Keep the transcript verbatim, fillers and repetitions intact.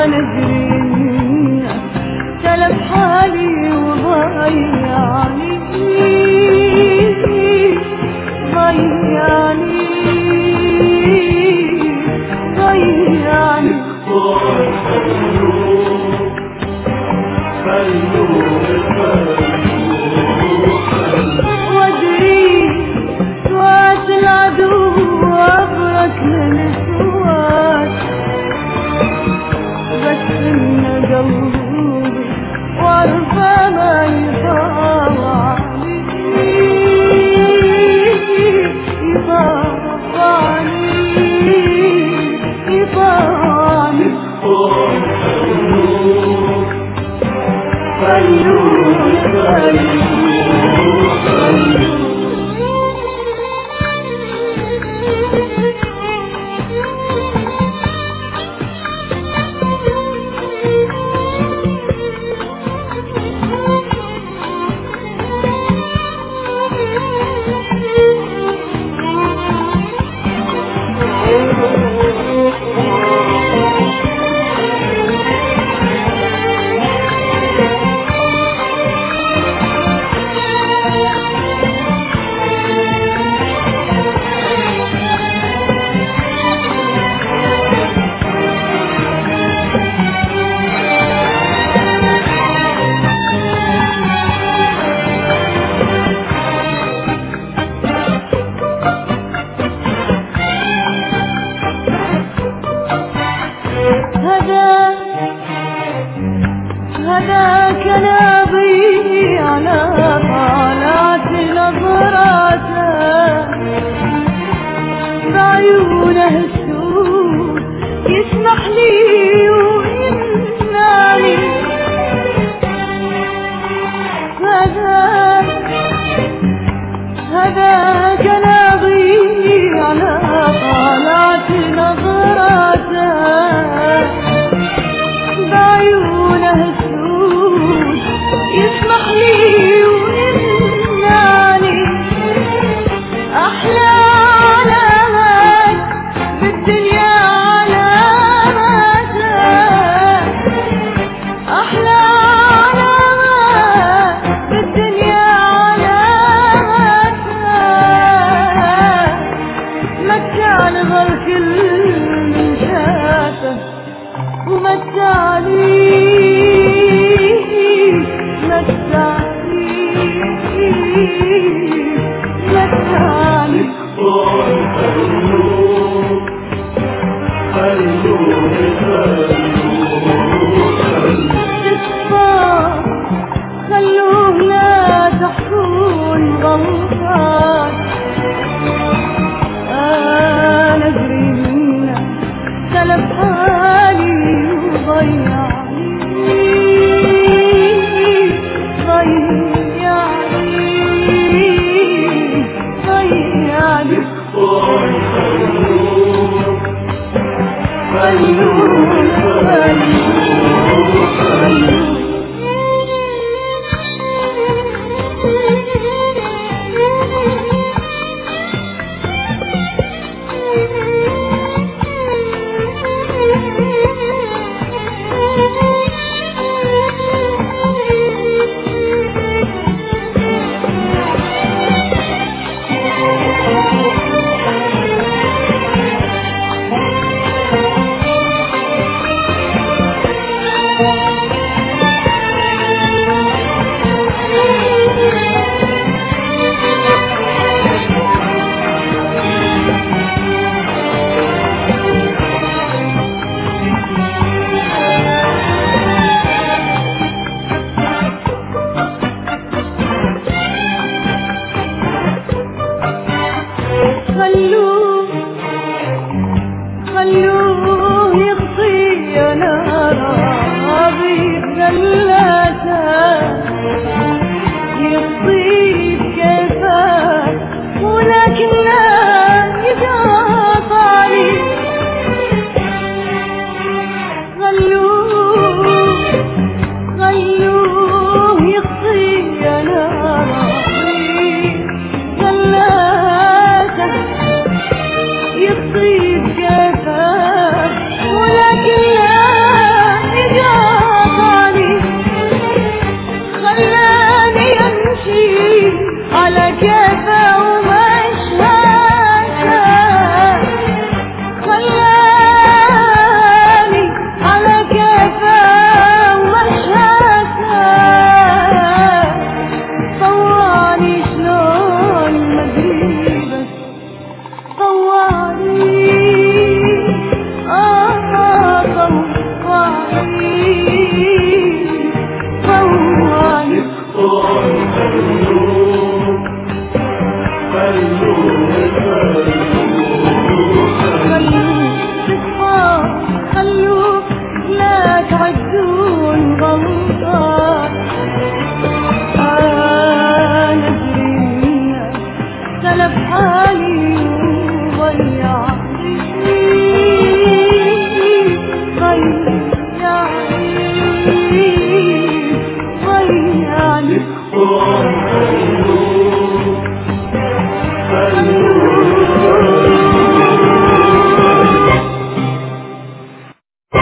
نجري سلب حالي وضيعني ضيعني ضيعني وادري سوات العدو وابرك من سوات بس ان قلبي وارفع ما يطاوع يطاوعني يطاوعني خلوني خلوني هداك نبي على طالعة نظراته بعيونه السود يسمح لي ويمنعني هداك هداك نبي على طالعة نظراته بعيونه السود يسمح لي ويمنعني أحلى علامات بالدنيا علامات أحلى علامات بالدنيا علامات مكان غير كل من شافه ومتعني متعني متعني تكفى خلوه لا تحكون غلطات أنا أجري منه سلب حالي وضيعني ضيعني ضيعني خلوني خلوني خلوه خلوه يغطي ناره بثلاثة يغطي بكفاه ولكن لا يقاطعني خلوه خلوه يغطي ناره بثلاثة يغطي بكفاه ولكن لا ودون غلط